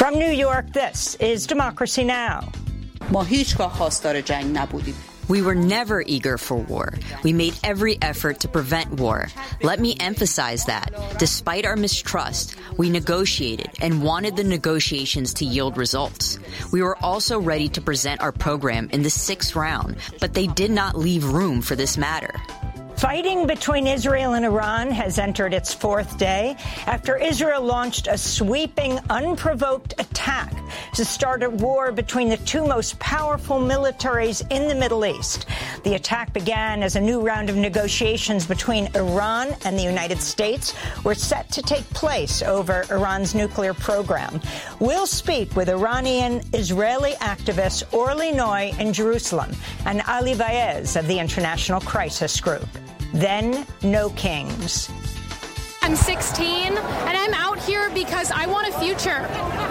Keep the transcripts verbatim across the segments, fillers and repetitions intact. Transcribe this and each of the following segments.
From New York, this is Democracy Now! ما هیچگاه خواستار جنگ نبودیم. We were never eager for war. We made every effort to prevent war. Let me emphasize that. Despite our mistrust, we negotiated and wanted the negotiations to yield results. We were also ready to present our program in the sixth round, but they did not leave room for this matter. Fighting between Israel and Iran has entered its fourth day after Israel launched a sweeping, unprovoked attack to start a war between the two most powerful militaries in the Middle East. The attack began as a new round of negotiations between Iran and the United States were set to take place over Iran's nuclear program. We'll speak with Iranian-Israeli activists Orly Noy in Jerusalem and Ali Vaez of the International Crisis Group. Then, no kings. I'm sixteen, and I'm out here because I want a future.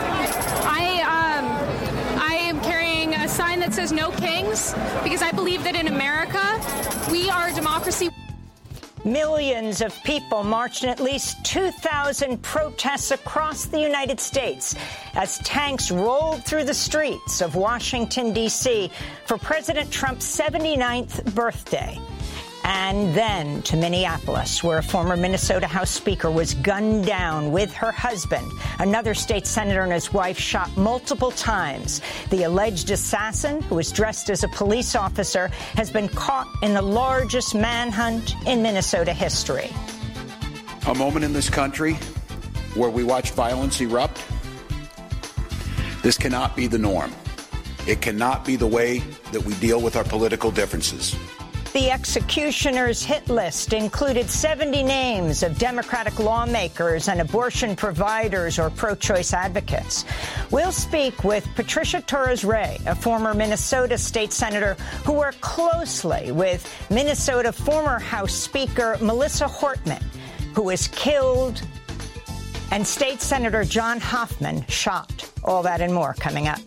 I, um, I am carrying a sign that says no kings because I believe that in America, we are a democracy. Millions of people marched in at least two thousand protests across the United States as tanks rolled through the streets of Washington, D C for President Trump's seventy-ninth birthday. And then to Minneapolis, where a former Minnesota House Speaker was gunned down with her husband. Another state senator and his wife shot multiple times. The alleged assassin, who was dressed as a police officer, has been caught in the largest manhunt in Minnesota history. A moment in this country where we watch violence erupt. This cannot be the norm. It cannot be the way that we deal with our political differences. The executioner's hit list included seventy names of Democratic lawmakers and abortion providers or pro-choice advocates. We'll speak with Patricia Torres-Ray, a former Minnesota state senator who worked closely with Minnesota former House Speaker Melissa Hortman, who was killed, and State Senator John Hoffman shot. All that and more coming up.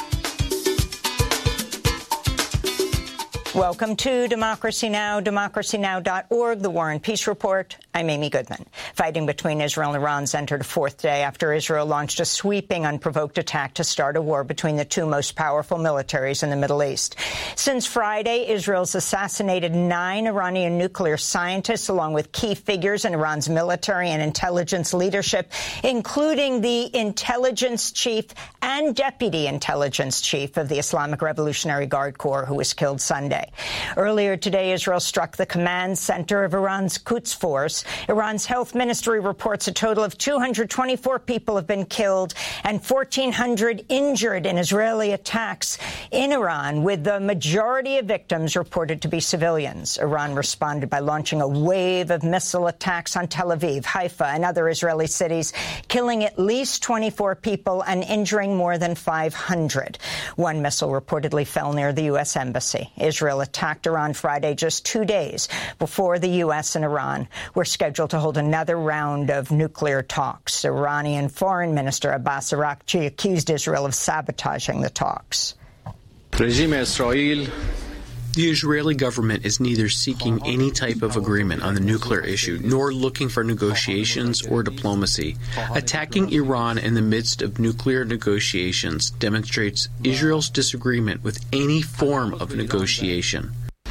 Welcome to Democracy Now!, democracy now dot org, The War and Peace Report. I'm Amy Goodman. Fighting between Israel and Iran's entered a fourth day after Israel launched a sweeping, unprovoked attack to start a war between the two most powerful militaries in the Middle East. Since Friday, Israel's assassinated nine Iranian nuclear scientists, along with key figures in Iran's military and intelligence leadership, including the intelligence chief and deputy intelligence chief of the Islamic Revolutionary Guard Corps, who was killed Sunday. Earlier today, Israel struck the command center of Iran's Quds Force. Iran's health ministry reports a total of two hundred twenty-four people have been killed and fourteen hundred injured in Israeli attacks in Iran, with the majority of victims reported to be civilians. Iran responded by launching a wave of missile attacks on Tel Aviv, Haifa, and other Israeli cities, killing at least twenty-four people and injuring more than five hundred. One missile reportedly fell near the U S embassy. Israel attacked Iran Friday, just two days before the U S and Iran were scheduled to hold another round of nuclear talks. Iranian Foreign Minister Abbas Araghchi accused Israel of sabotaging the talks. The Israeli government is neither seeking any type of agreement on the nuclear issue nor looking for negotiations or diplomacy. Attacking Iran in the midst of nuclear negotiations demonstrates Israel's disagreement with any form of negotiation.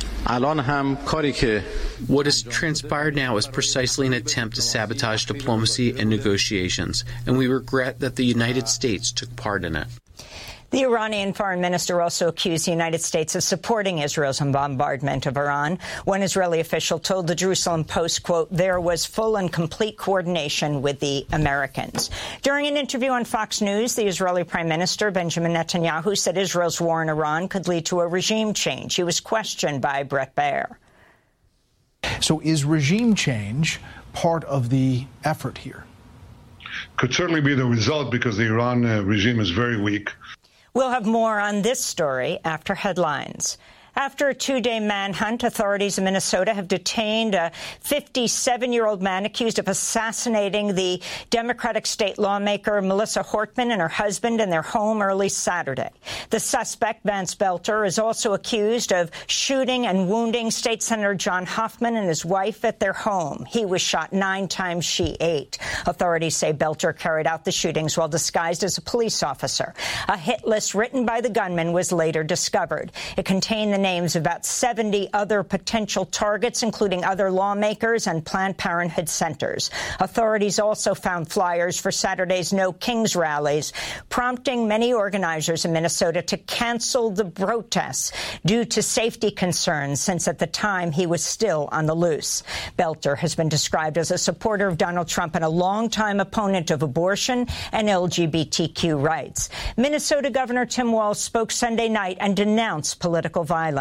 What has transpired now is precisely an attempt to sabotage diplomacy and negotiations, and we regret that the United States took part in it. The Iranian foreign minister also accused the United States of supporting Israel's bombardment of Iran. One Israeli official told the Jerusalem Post, quote, there was full and complete coordination with the Americans. During an interview on Fox News, the Israeli Prime Minister Benjamin Netanyahu said Israel's war in Iran could lead to a regime change. He was questioned by Bret Baier. So is regime change part of the effort here? Could certainly be the result because the Iran uh, regime is very weak. We'll have more on this story after headlines. After a two-day manhunt, authorities in Minnesota have detained a fifty-seven-year-old man accused of assassinating the Democratic state lawmaker Melissa Hortman and her husband in their home early Saturday. The suspect, Vance Belter, is also accused of shooting and wounding State Senator John Hoffman and his wife at their home. He was shot nine times, she eight. Authorities say Belter carried out the shootings while disguised as a police officer. A hit list written by the gunman was later discovered. It contained the names of about seventy other potential targets, including other lawmakers and Planned Parenthood centers. Authorities also found flyers for Saturday's No Kings rallies, prompting many organizers in Minnesota to cancel the protests due to safety concerns, since at the time he was still on the loose. Belter has been described as a supporter of Donald Trump and a longtime opponent of abortion and L G B T Q rights. Minnesota Governor Tim Walz spoke Sunday night and denounced political violence.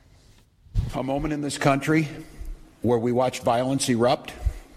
A moment in this country where we watch violence erupt.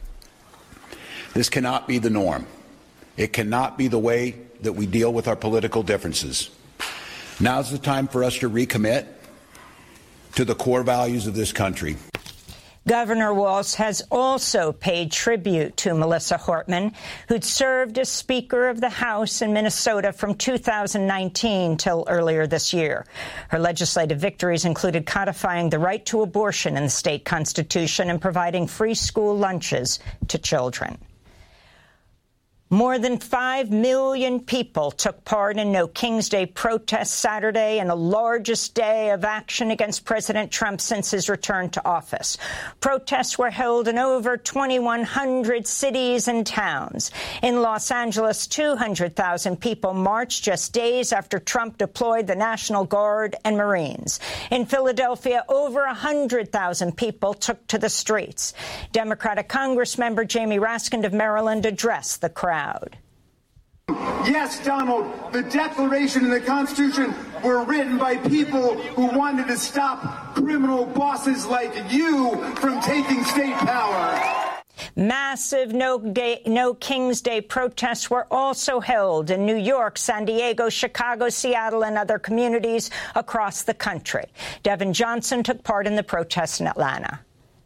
This cannot be the norm. It cannot be the way that we deal with our political differences. Now's the time for us to recommit to the core values of this country. Governor Walz has also paid tribute to Melissa Hortman, who'd served as Speaker of the House in Minnesota from two thousand nineteen till earlier this year. Her legislative victories included codifying the right to abortion in the state constitution and providing free school lunches to children. More than five million people took part in No Kings Day protests Saturday, and the largest day of action against President Trump since his return to office. Protests were held in over twenty-one hundred cities and towns. In Los Angeles, two hundred thousand people marched just days after Trump deployed the National Guard and Marines. In Philadelphia, over one hundred thousand people took to the streets. Democratic Congressmember Jamie Raskin of Maryland addressed the crowd. Yes, Donald, the Declaration and the Constitution were written by people who wanted to stop criminal bosses like you from taking state power. Massive No, Day, No Kings Day protests were also held in New York, San Diego, Chicago, Seattle, and other communities across the country. Devin Johnson took part in the protests in Atlanta.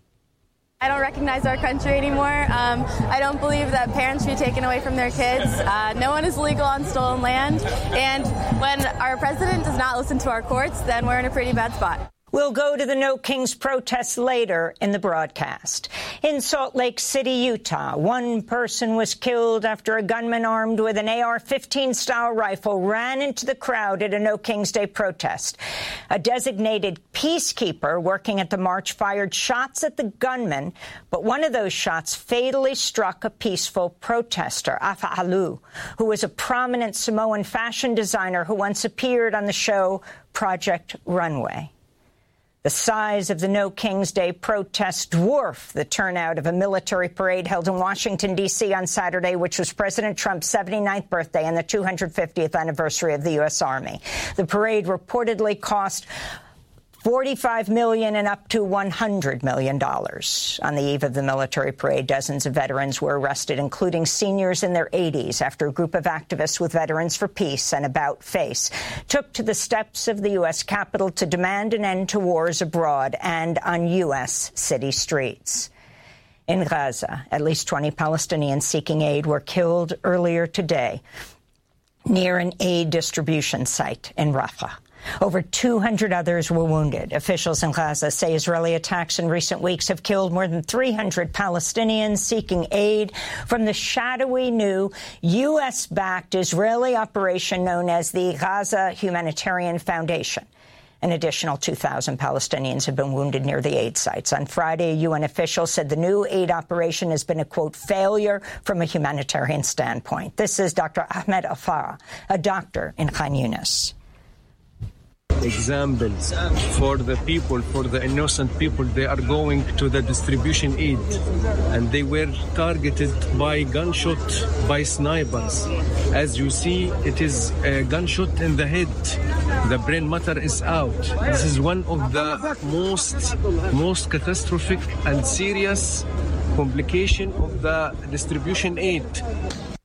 I don't recognize our country anymore. Um, I don't believe that parents should be taken away from their kids. Uh, no one is legal on stolen land. And when our president does not listen to our courts, then we're in a pretty bad spot. We'll go to the No Kings protests later in the broadcast. In Salt Lake City, Utah, one person was killed after a gunman armed with an A R fifteen style rifle ran into the crowd at a No Kings Day protest. A designated peacekeeper working at the march fired shots at the gunman, but one of those shots fatally struck a peaceful protester, Afa Alu, who was a prominent Samoan fashion designer who once appeared on the show Project Runway. The size of the No Kings Day protests dwarf the turnout of a military parade held in Washington, D C on Saturday, which was President Trump's seventy-ninth birthday and the two hundred fiftieth anniversary of the U S. Army. The parade reportedly cost forty-five million dollars and up to one hundred million dollars. On the eve of the military parade, dozens of veterans were arrested, including seniors in their eighties, after a group of activists with Veterans for Peace and About Face took to the steps of the U S. Capitol to demand an end to wars abroad and on U S city streets. In Gaza, at least twenty Palestinians seeking aid were killed earlier today near an aid distribution site in Rafah. Over two hundred others were wounded. Officials in Gaza say Israeli attacks in recent weeks have killed more than three hundred Palestinians seeking aid from the shadowy new U S-backed Israeli operation known as the Gaza Humanitarian Foundation. An additional two thousand Palestinians have been wounded near the aid sites. On Friday, a U N official said the new aid operation has been a, quote, failure from a humanitarian standpoint. This is Doctor Ahmed Afara, a doctor in Khan Yunis. Examples for the people, for the innocent people. They are going to the distribution aid, and they were targeted by gunshot by snipers. As you see, it is a gunshot in the head. The brain matter is out. This is one of the most, most catastrophic and serious complication of the distribution aid.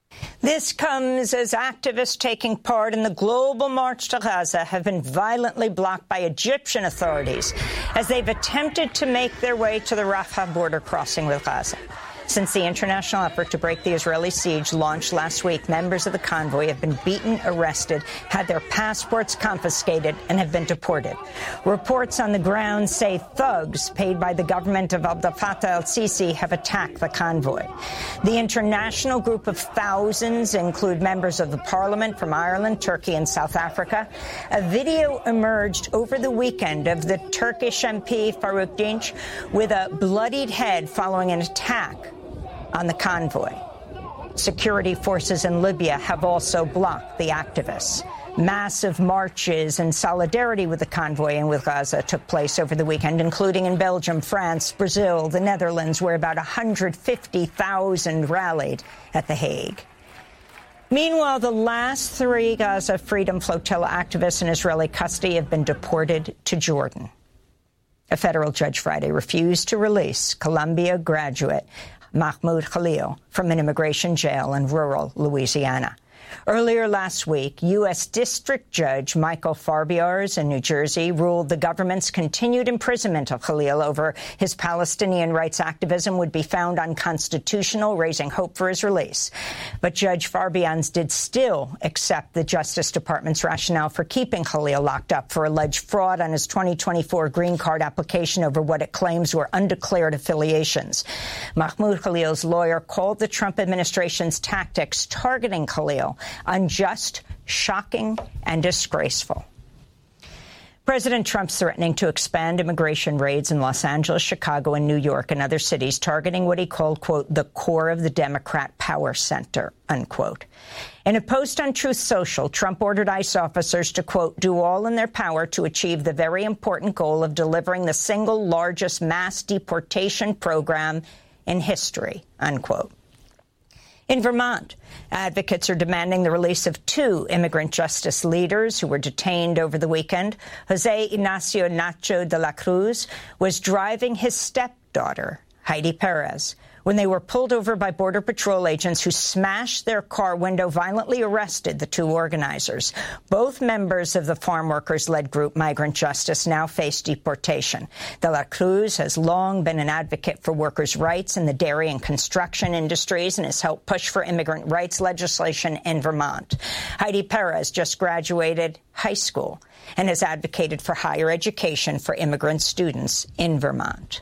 This comes as activists taking part in the global march to Gaza have been violently blocked by Egyptian authorities as they've attempted to make their way to the Rafah border crossing with Gaza. Since the international effort to break the Israeli siege launched last week, members of the convoy have been beaten, arrested, had their passports confiscated, and have been deported. Reports on the ground say thugs paid by the government of Abdel Fattah el-Sisi have attacked the convoy. The international group of thousands include members of the parliament from Ireland, Turkey, and South Africa. A video emerged over the weekend of the Turkish M P Farouk Dinç with a bloodied head following an attack on the convoy. Security forces in Libya have also blocked the activists. Massive marches in solidarity with the convoy and with Gaza took place over the weekend, including in Belgium, France, Brazil, the Netherlands, where about one hundred fifty thousand rallied at The Hague. Meanwhile, the last three Gaza Freedom Flotilla activists in Israeli custody have been deported to Jordan. A federal judge Friday refused to release Columbia graduate Mahmoud Khalil from an immigration jail in rural Louisiana. Earlier last week, U S District Judge Michael Farbiars in New Jersey ruled the government's continued imprisonment of Khalil over his Palestinian rights activism would be found unconstitutional, raising hope for his release. But Judge Farbiars did still accept the Justice Department's rationale for keeping Khalil locked up for alleged fraud on his twenty twenty-four green card application over what it claims were undeclared affiliations. Mahmoud Khalil's lawyer called the Trump administration's tactics targeting Khalil unjust, shocking, and disgraceful. President Trump's threatening to expand immigration raids in Los Angeles, Chicago, and New York and other cities, targeting what he called, quote, the core of the Democrat power center, unquote. In a post on Truth Social, Trump ordered ICE officers to, quote, do all in their power to achieve the very important goal of delivering the single largest mass deportation program in history, unquote. In Vermont, advocates are demanding the release of two immigrant justice leaders who were detained over the weekend. Jose Ignacio Nacho de la Cruz was driving his stepdaughter, Heidi Perez, when they were pulled over by Border Patrol agents who smashed their car window, violently arrested the two organizers. Both members of the farm workers-led group Migrant Justice now face deportation. De la Cruz has long been an advocate for workers' rights in the dairy and construction industries and has helped push for immigrant rights legislation in Vermont. Heidi Perez just graduated high school and has advocated for higher education for immigrant students in Vermont.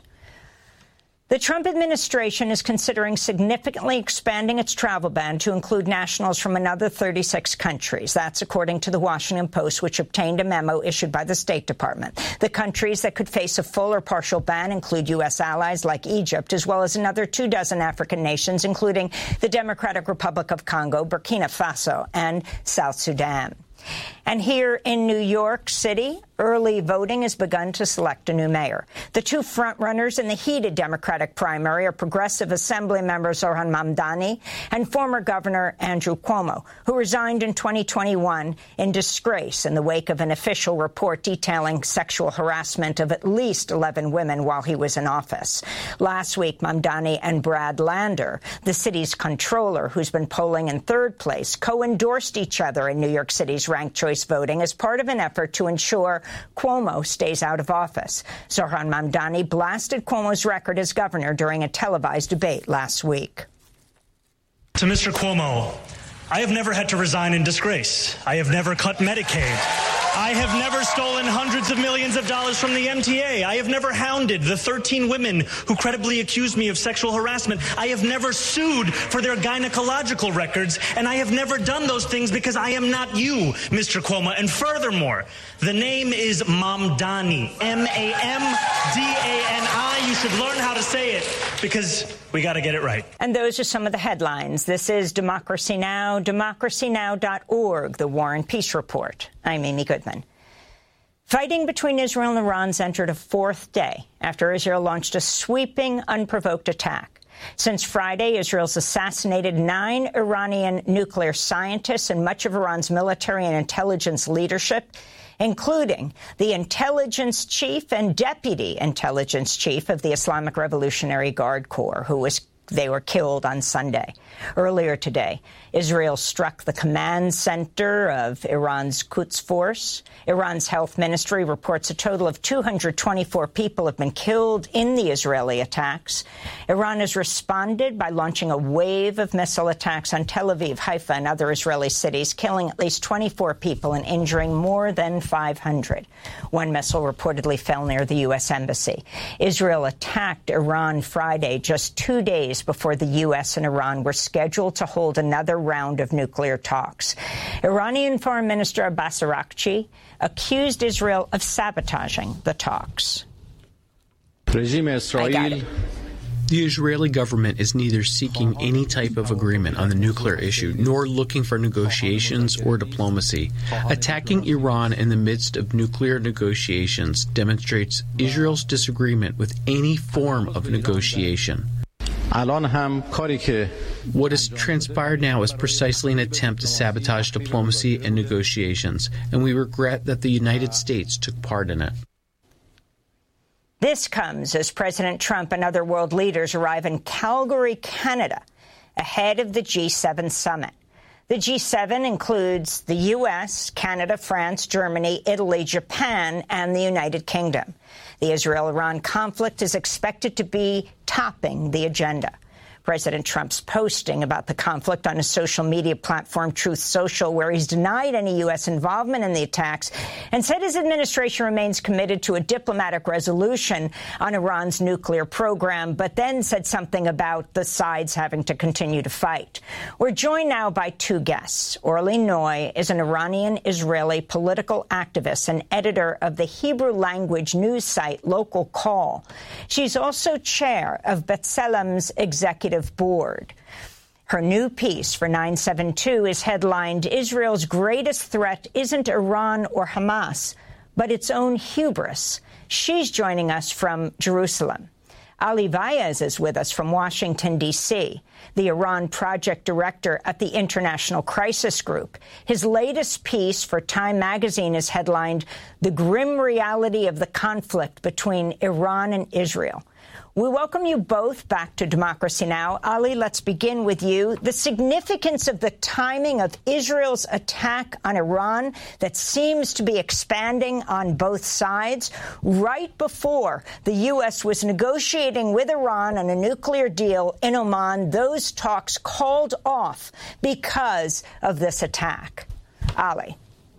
The Trump administration is considering significantly expanding its travel ban to include nationals from another thirty-six countries. That's according to the Washington Post, which obtained a memo issued by the State Department. The countries that could face a full or partial ban include U S allies like Egypt, as well as another two dozen African nations, including the Democratic Republic of Congo, Burkina Faso, and South Sudan. And here in New York City, early voting has begun to select a new mayor. The two frontrunners in the heated Democratic primary are Progressive Assembly member Zohran Mamdani and former Governor Andrew Cuomo, who resigned in twenty twenty-one in disgrace in the wake of an official report detailing sexual harassment of at least eleven women while he was in office. Last week, Mamdani and Brad Lander, the city's controller, who's been polling in third place, co-endorsed each other in New York City's ranked choice voting as part of an effort to ensure Cuomo stays out of office. Zohran Mamdani blasted Cuomo's record as governor during a televised debate last week. To Mister Cuomo, I have never had to resign in disgrace. I have never cut Medicaid. I have never stolen hundreds of millions of dollars from the M T A. I have never hounded the thirteen women who credibly accused me of sexual harassment. I have never sued for their gynecological records, and I have never done those things because I am not you, Mister Cuomo. And furthermore, the name is Mamdani, M A M D A N I. You should learn how to say it because we got to get it right. And those are some of the headlines. This is Democracy Now!, democracy now dot org, the War and Peace Report. I'm Amy Goodman. Fighting between Israel and Iran entered a fourth day after Israel launched a sweeping, unprovoked attack. Since Friday, Israel's assassinated nine Iranian nuclear scientists and much of Iran's military and intelligence leadership, including the intelligence chief and deputy intelligence chief of the Islamic Revolutionary Guard Corps, who was They were killed on Sunday. Earlier today, Israel struck the command center of Iran's Quds Force. Iran's health ministry reports a total of two hundred twenty-four people have been killed in the Israeli attacks. Iran has responded by launching a wave of missile attacks on Tel Aviv, Haifa, and other Israeli cities, killing at least twenty-four people and injuring more than five hundred. One missile reportedly fell near the U S embassy. Israel attacked Iran Friday, just two days before the U S and Iran were scheduled to hold another round of nuclear talks. Iranian Foreign Minister Abbas Araghchi accused Israel of sabotaging the talks. The Israeli government is neither seeking any type of agreement on the nuclear issue nor looking for negotiations or diplomacy. Attacking Iran in the midst of nuclear negotiations demonstrates Israel's disagreement with any form of negotiation. What has transpired now is precisely an attempt to sabotage diplomacy and negotiations, and we regret that the United States took part in it. This comes as President Trump and other world leaders arrive in Calgary, Canada, ahead of the G seven summit. The G seven includes the U S, Canada, France, Germany, Italy, Japan, and the United Kingdom. The Israel-Iran conflict is expected to be topping the agenda. President Trump's posting about the conflict on his social media platform, Truth Social, where he's denied any U S involvement in the attacks and said his administration remains committed to a diplomatic resolution on Iran's nuclear program, but then said something about the sides having to continue to fight. We're joined now by two guests. Orly Noy is an Iranian-Israeli political activist and editor of the Hebrew-language news site Local Call. She's also chair of B'Tselem's executive board. Her new piece for nine seven two is headlined, "Israel's greatest threat isn't Iran or Hamas, but its own hubris." She's joining us from Jerusalem. Ali Vaez is with us from Washington, D C, the Iran project director at the International Crisis Group. His latest piece for Time magazine is headlined, "The Grim Reality of the Conflict Between Iran and Israel." We welcome you both back to Democracy Now! Ali, let's begin with you. The significance of the timing of Israel's attack on Iran that seems to be expanding on both sides right before the U S was negotiating with Iran on a nuclear deal in Oman. Those talks called off because of this attack. Ali.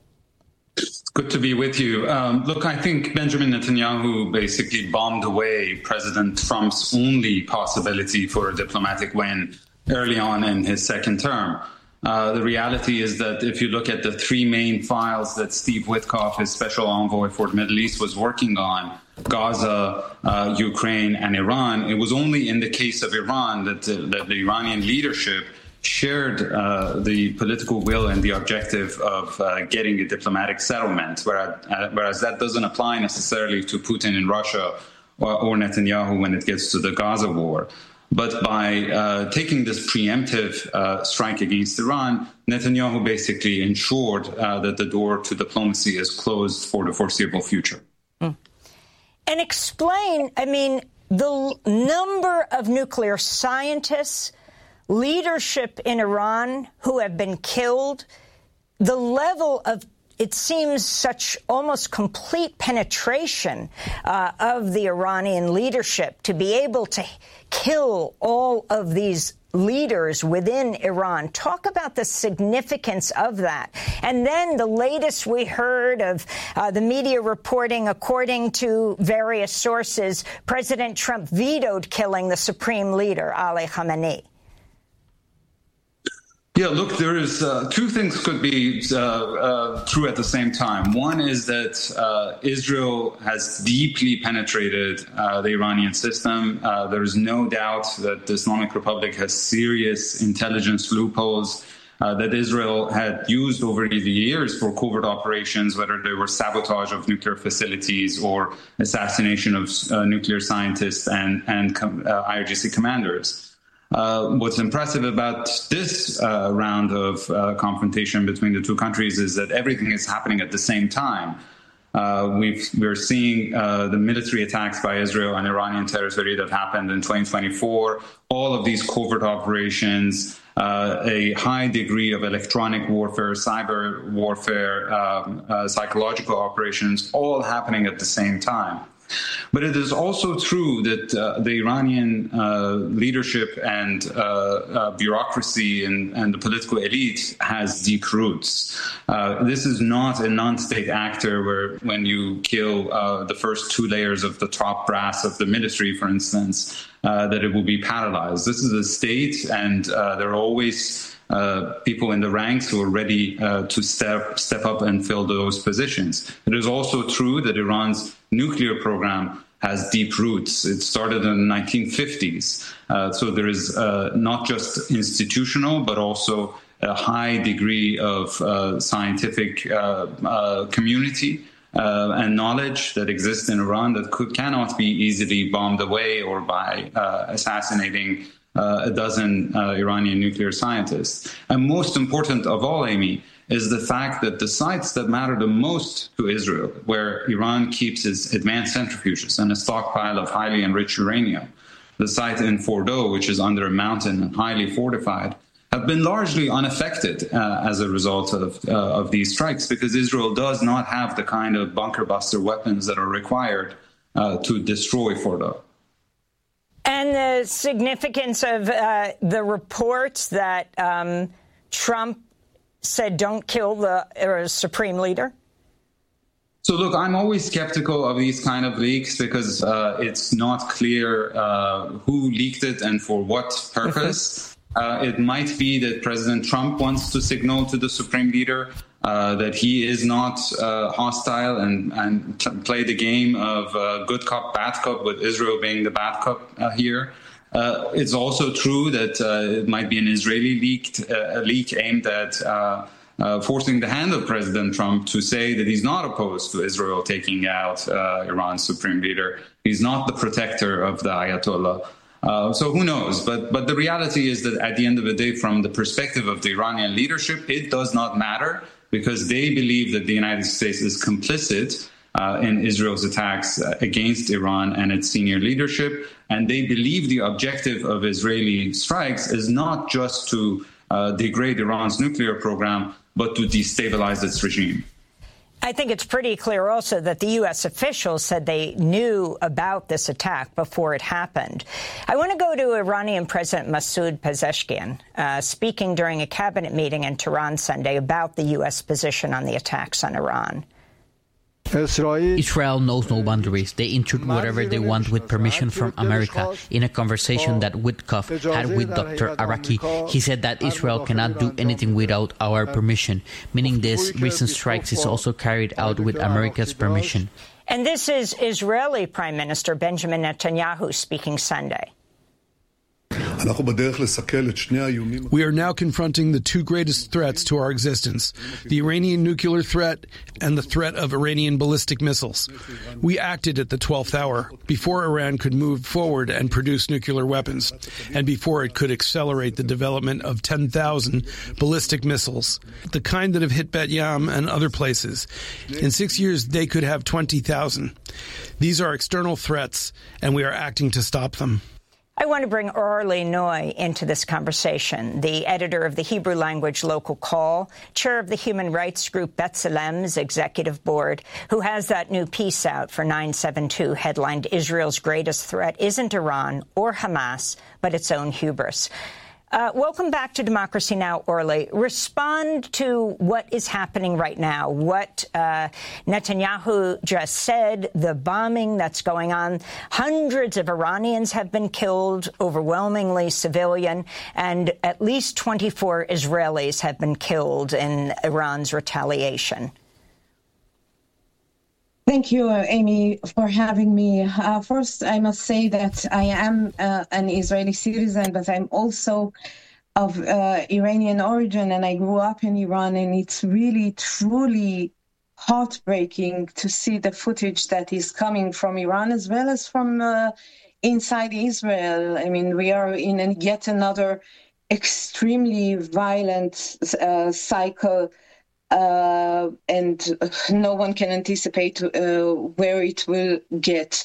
Good to be with you. Um, look, I think Benjamin Netanyahu basically bombed away President Trump's only possibility for a diplomatic win early on in his second term. Uh, the reality is that if you look at the three main files that Steve Witkoff, his special envoy for the Middle East, was working on, Gaza, uh, Ukraine, and Iran, it was only in the case of Iran that, uh, that the Iranian leadership shared uh, the political will and the objective of uh, getting a diplomatic settlement, whereas, uh, whereas that doesn't apply necessarily to Putin in Russia or, or Netanyahu when it gets to the Gaza war. But by uh, taking this preemptive uh, strike against Iran, Netanyahu basically ensured uh, that the door to diplomacy is closed for the foreseeable future. Mm. And explain, I mean, the number of nuclear scientists, leadership in Iran who have been killed, the level of, it seems, such almost complete penetration uh, of the Iranian leadership to be able to kill all of these leaders within Iran. Talk about the significance of that. And then the latest we heard of uh, the media reporting, according to various sources, President Trump vetoed killing the supreme leader, Ali Khamenei. Yeah, look, there is uh, two things could be uh, uh, true at the same time. One is that uh, Israel has deeply penetrated uh, the Iranian system. Uh, there is no doubt that the Islamic Republic has serious intelligence loopholes uh, that Israel had used over the years for covert operations, whether they were sabotage of nuclear facilities or assassination of uh, nuclear scientists and, and com- uh, I R G C commanders. Uh, what's impressive about this uh, round of uh, confrontation between the two countries is that everything is happening at the same time. Uh, we've, we're seeing uh, the military attacks by Israel on Iranian territory that happened in twenty twenty-four, all of these covert operations, uh, a high degree of electronic warfare, cyber warfare, um, uh, psychological operations, all happening at the same time. But it is also true that uh, the Iranian uh, leadership and uh, uh, bureaucracy and, and the political elite has deep roots. Uh, this is not a non-state actor where when you kill uh, the first two layers of the top brass of the military, for instance, uh, that it will be paralyzed. This is a state, and uh, there are always Uh, people in the ranks who are ready uh, to step step up and fill those positions. It is also true that Iran's nuclear program has deep roots. It started in the nineteen fifties. Uh, so there is uh, not just institutional, but also a high degree of uh, scientific uh, uh, community uh, and knowledge that exists in Iran that could, cannot be easily bombed away or by uh, assassinating Uh, a dozen uh, Iranian nuclear scientists. And most important of all, Amy, is the fact that the sites that matter the most to Israel, where Iran keeps its advanced centrifuges and a stockpile of highly enriched uranium, the site in Fordow, which is under a mountain and highly fortified, have been largely unaffected uh, as a result of, uh, of these strikes, because Israel does not have the kind of bunker buster weapons that are required uh, to destroy Fordow. And the significance of uh, the reports that um, Trump said don't kill the uh, supreme leader? So, look, I'm always skeptical of these kind of leaks because uh, it's not clear uh, who leaked it and for what purpose. Uh, it might be that President Trump wants to signal to the supreme leader uh, that he is not uh, hostile and, and t- play the game of uh, good cop, bad cop, with Israel being the bad cop uh, here. Uh, it's also true that uh, it might be an Israeli leaked, uh, a leak aimed at uh, uh, forcing the hand of President Trump to say that he's not opposed to Israel taking out uh, Iran's supreme leader. He's not the protector of the Ayatollah. Uh, so who knows? But but the reality is that at the end of the day, from the perspective of the Iranian leadership, it does not matter, because they believe that the United States is complicit uh, in Israel's attacks against Iran and its senior leadership. And they believe the objective of Israeli strikes is not just to uh, degrade Iran's nuclear program, but to destabilize its regime. I think it's pretty clear also that the U S officials said they knew about this attack before it happened. I want to go to Iranian President Masoud Pezeshkian, uh, speaking during a cabinet meeting in Tehran Sunday about the U S position on the attacks on Iran. Israel knows no boundaries. They intrude whatever they want with permission from America. In a conversation that Witkoff had with Doctor Araki, he said that Israel cannot do anything without our permission, meaning this recent strikes is also carried out with America's permission. And this is Israeli Prime Minister Benjamin Netanyahu speaking Sunday. We are now confronting the two greatest threats to our existence, the Iranian nuclear threat and the threat of Iranian ballistic missiles. We acted at the twelfth hour, before Iran could move forward and produce nuclear weapons, and before it could accelerate the development of ten thousand ballistic missiles, the kind that have hit Bet Yam and other places. In six years, they could have twenty thousand. These are external threats, and we are acting to stop them. I want to bring Orly Noy into this conversation, the editor of the Hebrew language Local Call, chair of the human rights group B'Tselem's executive board, who has that new piece out for nine seven two headlined Israel's greatest threat isn't Iran or Hamas, but its own hubris. Uh, welcome back to Democracy Now!, Orly. Respond to what is happening right now, what uh, Netanyahu just said, the bombing that's going on. Hundreds of Iranians have been killed, overwhelmingly civilian, and at least twenty-four Israelis have been killed in Iran's retaliation. Thank you, uh, Amy, for having me. Uh, first, I must say that I am uh, an Israeli citizen, but I'm also of uh, Iranian origin, and I grew up in Iran, and it's really, truly heartbreaking to see the footage that is coming from Iran as well as from uh, inside Israel. I mean, we are in a, yet another extremely violent uh, cycle uh, and no one can anticipate uh, where it will get.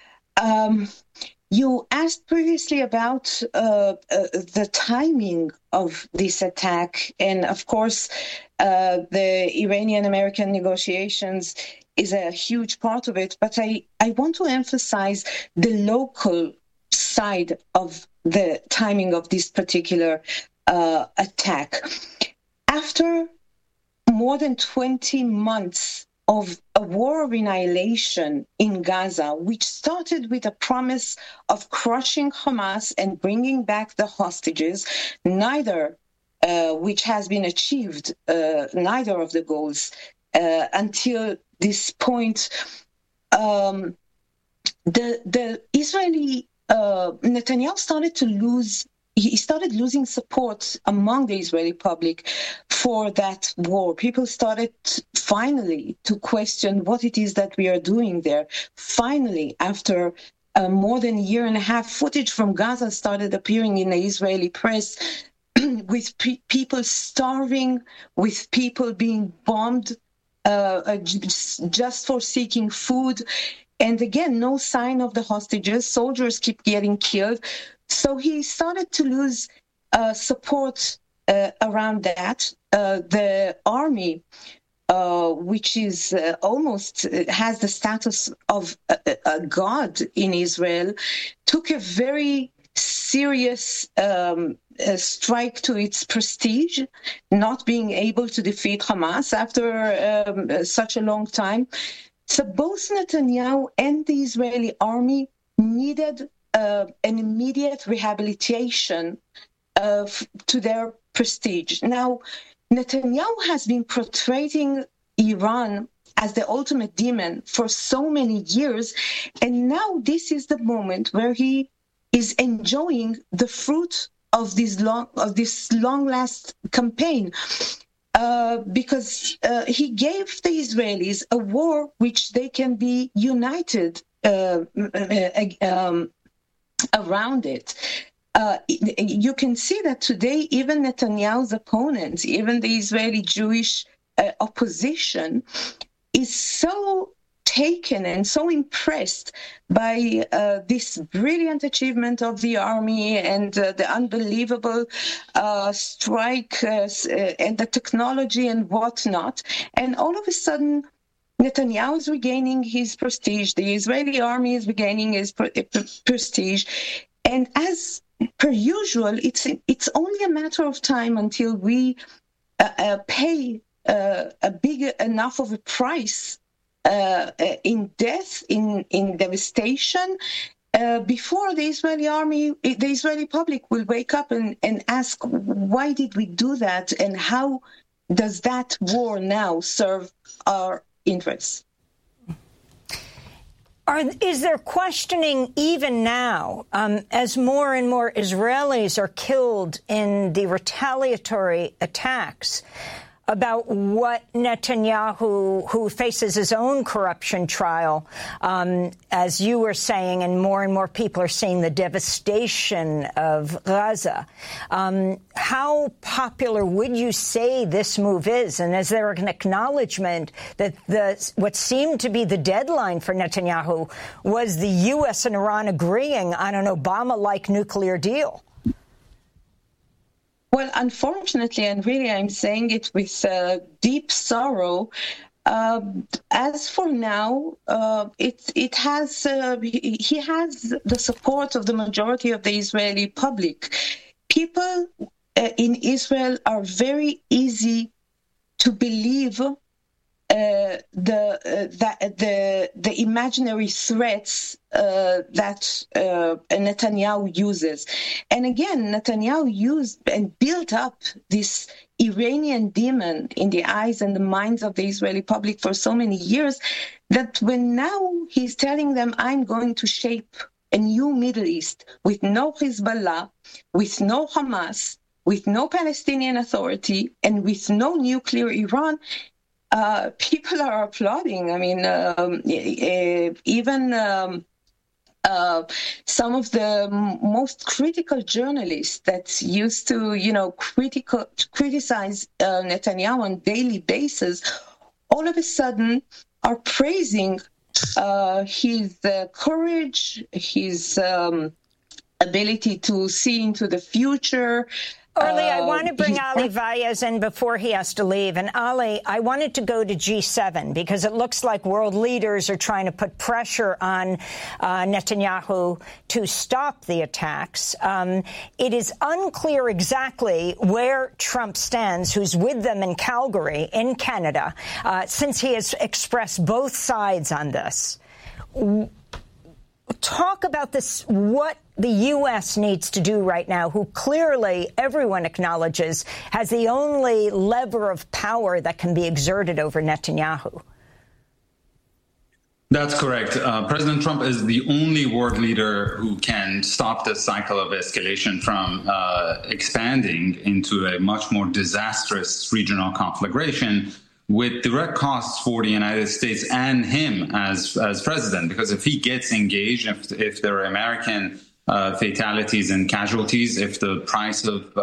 Um, you asked previously about uh, uh, the timing of this attack, and of course, uh, the Iranian-American negotiations is a huge part of it, but I, I want to emphasize the local side of the timing of this particular uh, attack. After more than twenty months of a war of annihilation in Gaza, which started with a promise of crushing Hamas and bringing back the hostages, neither uh, which has been achieved, uh, neither of the goals uh, until this point, um, the the Israeli uh, Netanyahu started to lose. He started losing support among the Israeli public for that war. People started finally to question what it is that we are doing there. Finally, after uh, more than a year and a half, footage from Gaza started appearing in the Israeli press with pe- people starving, with people being bombed uh, just, just for seeking food. And again, no sign of the hostages. Soldiers keep getting killed. So he started to lose uh, support uh, around that. Uh, the army, uh, which is uh, almost uh, has the status of a, a god in Israel, took a very serious um, uh, strike to its prestige, not being able to defeat Hamas after um, such a long time. So both Netanyahu and the Israeli army needed Uh, an immediate rehabilitation uh, f- to their prestige. Now, Netanyahu has been portraying Iran as the ultimate demon for so many years, and now this is the moment where he is enjoying the fruit of this long, of this long-last campaign, uh, because uh, he gave the Israelis a war which they can be united uh, uh, um, around it. Uh, you can see that today, even Netanyahu's opponents, even the Israeli Jewish uh, opposition, is so taken and so impressed by uh, this brilliant achievement of the army and uh, the unbelievable uh, strike uh, and the technology and whatnot. And all of a sudden, Netanyahu is regaining his prestige. The Israeli army is regaining his prestige. And as per usual, it's it's only a matter of time until we uh, uh, pay uh, a big enough of a price uh, in death, in, in devastation, uh, before the Israeli army, the Israeli public will wake up and, and ask, why did we do that? And how does that war now serve our interests? Are, is there questioning even now, um, as more and more Israelis are killed in the retaliatory attacks, about what Netanyahu, who faces his own corruption trial, um, as you were saying, and more and more people are seeing the devastation of Gaza. Um, how popular would you say this move is? And is there an acknowledgement that the what seemed to be the deadline for Netanyahu was the U S and Iran agreeing on an Obama-like nuclear deal? Well, unfortunately, and really I'm saying it with uh, deep sorrow, uh, as for now, uh, it, it has, uh, he has the support of the majority of the Israeli public. People uh, in Israel are very easy to believe uh, the, uh, that, the, the imaginary threats Uh, that uh, Netanyahu uses. And again, Netanyahu used and built up this Iranian demon in the eyes and the minds of the Israeli public for so many years that when now he's telling them, I'm going to shape a new Middle East with no Hezbollah, with no Hamas, with no Palestinian Authority, and with no nuclear Iran, uh, people are applauding. I mean, um, even... Um, uh, some of the m- most critical journalists that used to, you know, critical criticize uh, Netanyahu on a daily basis, all of a sudden are praising uh, his uh, courage, his um, ability to see into the future. Orly, I Uh, want to bring he's- Ali Valles in before he has to leave. And Ali, I wanted to go to G seven because it looks like world leaders are trying to put pressure on uh, Netanyahu to stop the attacks. Um, it is unclear exactly where Trump stands, who's with them in Calgary, in Canada, uh, since he has expressed both sides on this. Talk about this, what the U S needs to do right now, who clearly everyone acknowledges has the only lever of power that can be exerted over Netanyahu. That's correct. Uh, President Trump is the only world leader who can stop this cycle of escalation from uh, expanding into a much more disastrous regional conflagration, with direct costs for the United States and him as as president. Because if he gets engaged, if, if there are American uh, fatalities and casualties, if the price of uh, uh,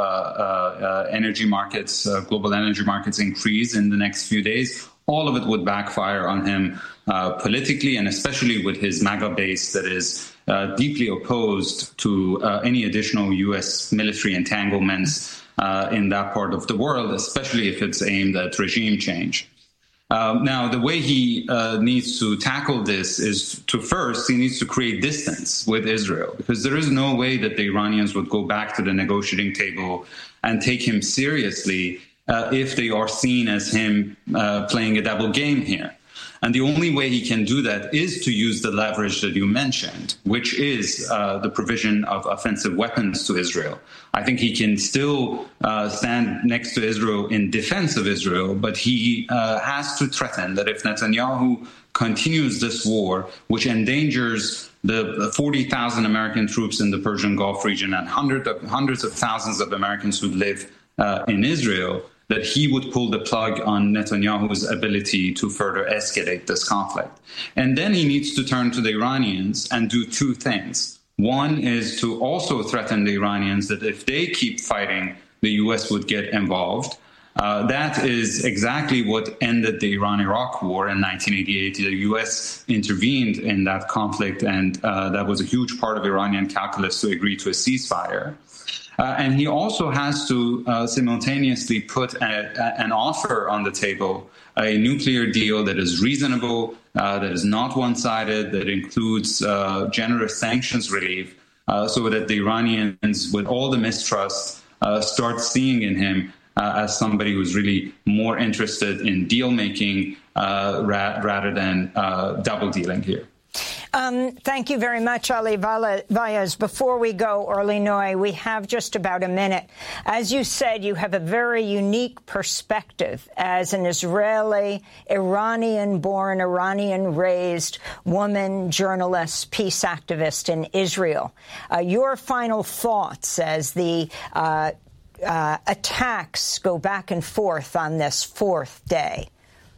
uh, energy markets, uh, global energy markets increase in the next few days, all of it would backfire on him uh, politically, and especially with his MAGA base that is uh, deeply opposed to uh, any additional U S military entanglements Uh, in that part of the world, especially if it's aimed at regime change. Uh, now, the way he uh, needs to tackle this is to first, he needs to create distance with Israel, because there is no way that the Iranians would go back to the negotiating table and take him seriously uh, if they are seen as him uh, playing a double game here. And the only way he can do that is to use the leverage that you mentioned, which is uh, the provision of offensive weapons to Israel. I think he can still uh, stand next to Israel in defense of Israel, but he uh, has to threaten that if Netanyahu continues this war, which endangers the forty thousand American troops in the Persian Gulf region and hundreds of, hundreds of thousands of Americans who live uh, in Israel, that he would pull the plug on Netanyahu's ability to further escalate this conflict. And then he needs to turn to the Iranians and do two things. One is to also threaten the Iranians that if they keep fighting, the U S would get involved. Uh, that is exactly what ended the Iran-Iraq war in nineteen eighty-eight. The U S intervened in that conflict, and uh, that was a huge part of Iranian calculus to agree to a ceasefire. Uh, and he also has to uh, simultaneously put a, a, an offer on the table, a nuclear deal that is reasonable, uh, that is not one-sided, that includes uh, generous sanctions relief, uh, so that the Iranians, with all the mistrust, uh, start seeing in him uh, as somebody who's really more interested in deal-making uh, ra- rather than uh, double-dealing here. Um, thank you very much, Ali Valles. Before we go, Orly Noy, we have just about a minute. As you said, you have a very unique perspective as an Israeli, Iranian-born, Iranian-raised woman, journalist, peace activist in Israel. Uh, your final thoughts as the uh, uh, attacks go back and forth on this fourth day?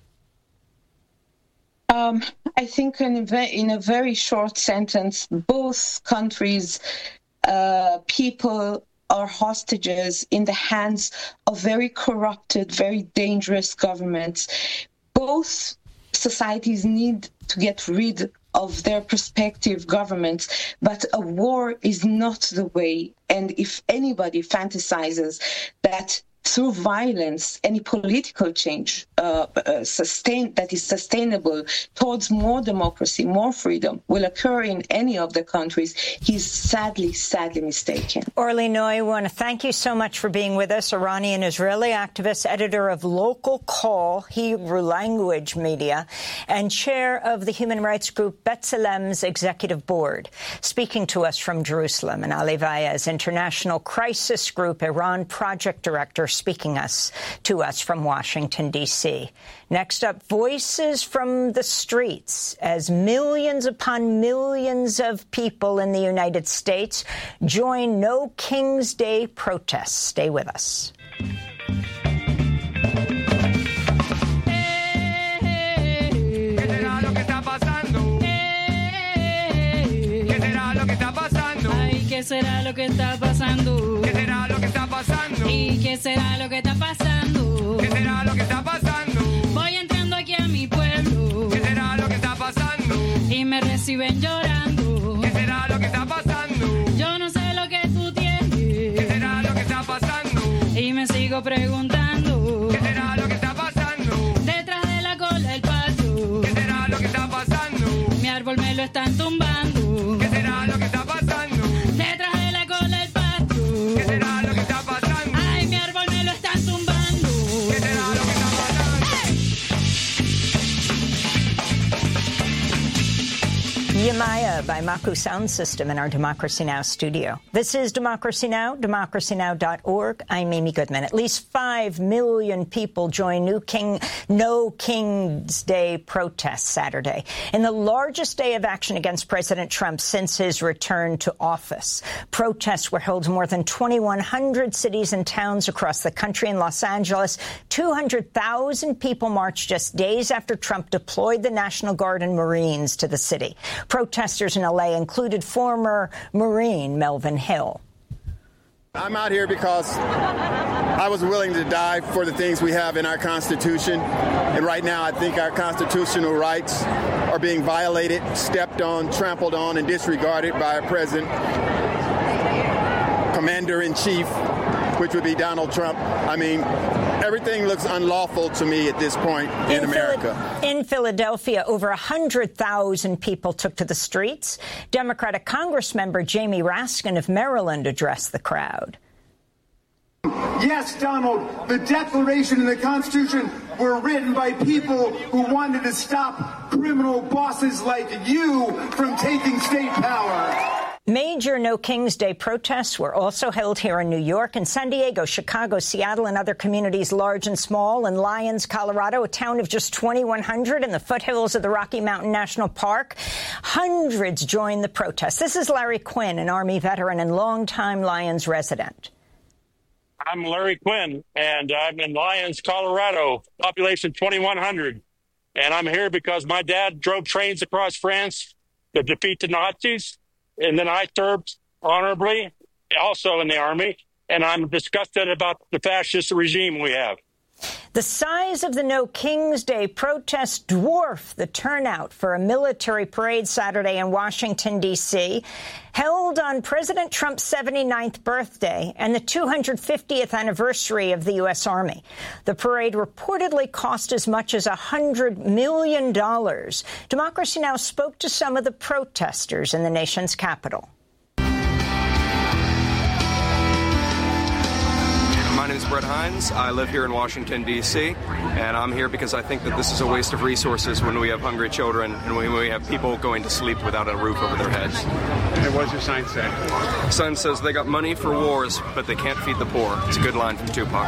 Um, I think in a, very, in a very short sentence, both countries, uh, people are hostages in the hands of very corrupted, very dangerous governments. Both societies need to get rid of their prospective governments, but a war is not the way. And if anybody fantasizes that through violence, any political change uh, uh, sustain, that is sustainable towards more democracy, more freedom will occur in any of the countries, he's sadly, sadly mistaken. Orly Noy, I want to thank you so much for being with us. Iranian Israeli activist, editor of Local Call, Hebrew language media, and chair of the human rights group B'Tselem's executive board. Speaking to us from Jerusalem, and Ali Valles, International Crisis Group Iran project director, speaking us to us from Washington, D C. Next up, voices from the streets as millions upon millions of people in the United States join No King's Day protests. Stay with us. ¿Qué será lo que está pasando? ¿Qué será? qué será lo que está pasando? ¿Qué será lo que está pasando? ¿Y qué será lo que está pasando? ¿Qué será lo que está pasando? Voy entrando aquí a mi pueblo. ¿Qué será lo que está pasando? Y me reciben llorando. ¿Qué será lo que está pasando? Yo no sé lo que tú tienes. ¿Qué será lo que está pasando? Y me sigo preguntando. ¿Qué será lo que está pasando? Detrás de la cola el pato. ¿Qué será lo que está pasando? Mi árbol me lo están tumbando. ¿Qué será lo que está pasando? Detrás de la cola el pato. ¿Qué será lo que está pasando? Ay, mi árbol me lo están tumbando. ¿Qué será lo que está pasando? Yamaya by Maku Sound System in our Democracy Now! Studio. This is Democracy Now!, democracy now dot org. I'm Amy Goodman. At least five million people joined New King, No King's Day protests Saturday in the largest day of action against President Trump since his return to office. Protests were held in more than twenty-one hundred cities and towns across the country. In Los Angeles, two hundred thousand people marched just days after Trump deployed the National Guard and Marines to the city. Protesters in L A included former Marine Melvin Hill. I'm out here because I was willing to die for the things we have in our Constitution. And right now, I think our constitutional rights are being violated, stepped on, trampled on, and disregarded by our president, commander-in-chief, which would be Donald Trump. I mean, everything looks unlawful to me at this point in, in America. Phil- in Philadelphia, over one hundred thousand people took to the streets. Democratic Congressmember Jamie Raskin of Maryland addressed the crowd. Yes, Donald, the Declaration and the Constitution were written by people who wanted to stop criminal bosses like you from taking state power. Major No King's Day protests were also held here in New York and San Diego, Chicago, Seattle, and other communities large and small. In Lyons, Colorado, a town of just twenty-one hundred in the foothills of the Rocky Mountain National Park, hundreds joined the protests. This is Larry Quinn, an Army veteran and longtime Lyons resident. I'm Larry Quinn, and I'm in Lyons, Colorado, population twenty-one hundred. And I'm here because my dad drove trains across France to defeat the Nazis. And then I served honorably also in the Army, and I'm disgusted about the fascist regime we have. The size of the No King's Day protests dwarf the turnout for a military parade Saturday in Washington, D C, held on President Trump's seventy-ninth birthday and the two hundred fiftieth anniversary of the U S. Army. The parade reportedly cost as much as one hundred million dollars. Democracy Now! Spoke to some of the protesters in the nation's capital. My name is Brett Hines. I live here in Washington, D C, and I'm here because I think that this is a waste of resources when we have hungry children and when we have people going to sleep without a roof over their heads. And what does your sign say? The sign says they got money for wars, but they can't feed the poor. It's a good line from Tupac.